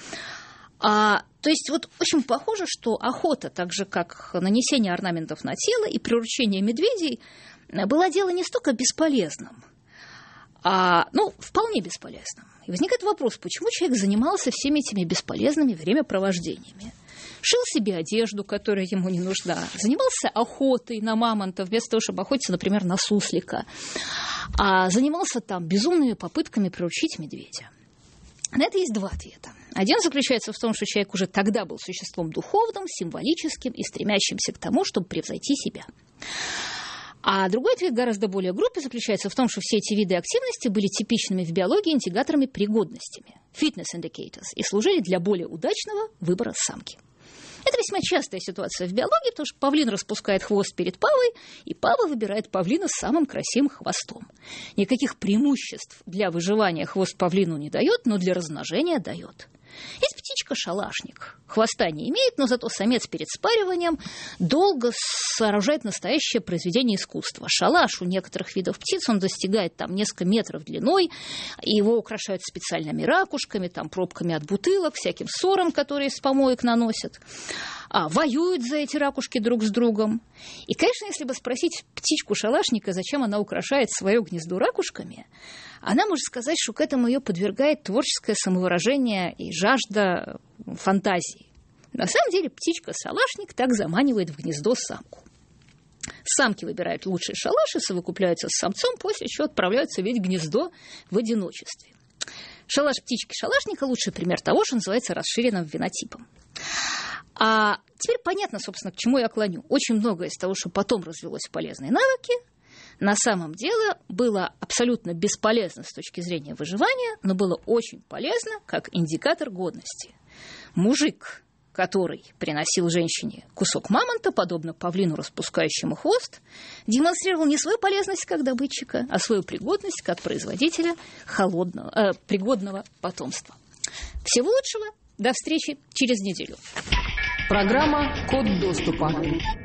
[SPEAKER 2] А, то есть вот очень похоже, что охота, так же как нанесение орнаментов на тело и приручение медведей, было дело не столько бесполезным, а, ну, вполне бесполезным. И возникает вопрос, почему человек занимался всеми этими бесполезными времяпровождениями? Шил себе одежду, которая ему не нужна, занимался охотой на мамонта вместо того, чтобы охотиться, например, на суслика, а занимался там безумными попытками приручить медведя. На это есть два ответа. Один заключается в том, что человек уже тогда был существом духовным, символическим и стремящимся к тому, чтобы превзойти себя. А другой ответ, гораздо более грубый, заключается в том, что все эти виды активности были типичными в биологии индикаторами пригодностями, fitness indicators, и служили для более удачного выбора самки. Это весьма частая ситуация в биологии, потому что павлин распускает хвост перед павой, и пава выбирает павлина с самым красивым хвостом. Никаких преимуществ для выживания хвост павлину не дает, но для размножения дает. Есть птичка-шалашник. Хвоста не имеет, но зато самец перед спариванием долго сооружает настоящее произведение искусства. Шалаш у некоторых видов птиц, он достигает там несколько метров длиной, и его украшают специальными ракушками, там, пробками от бутылок, всяким ссором, которые с помоек наносят. А, воюют за эти ракушки друг с другом. И, конечно, если бы спросить птичку-шалашника, зачем она украшает свое гнездо ракушками, она может сказать, что к этому ее подвергает творческое самовыражение и жажда фантазии. На самом деле птичка-шалашник так заманивает в гнездо самку. Самки выбирают лучший шалаш и совокупляются с самцом, после чего отправляются ведь в гнездо в одиночестве. Шалаш птички-шалашника – лучший пример того, что называется расширенным фенотипом. А теперь понятно, собственно, к чему я клоню. Очень многое из того, что потом развелось в полезные навыки, на самом деле было абсолютно бесполезно с точки зрения выживания, но было очень полезно как индикатор годности. Мужик, который приносил женщине кусок мамонта, подобно павлину, распускающему хвост, демонстрировал не свою полезность как добытчика, а свою пригодность как производителя холодного, э, пригодного потомства. Всего лучшего, до встречи через неделю.
[SPEAKER 1] Программа «Код доступа».